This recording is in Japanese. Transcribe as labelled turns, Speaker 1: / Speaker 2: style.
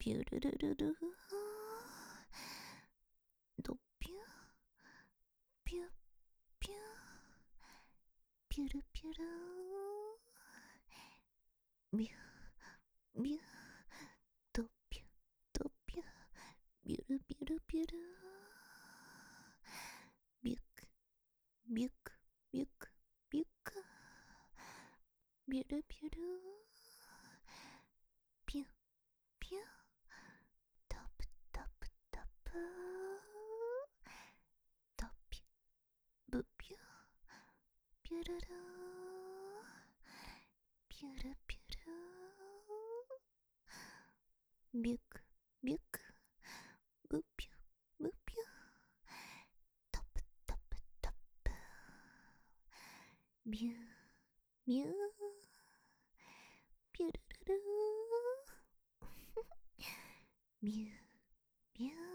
Speaker 1: ピュルルルル。ドピュピュピュピュルピュル。ビュビュドピュドピュビュルビュルビュル。ビュクビュクビュクビュクビュルビュル。ピュピュタプタプタプ。ドピュブピュピュルル。ピュルピュル。ビュクビュクブピュブピュ。タプタプタプ。ビュビュピュルルル。ビュビュ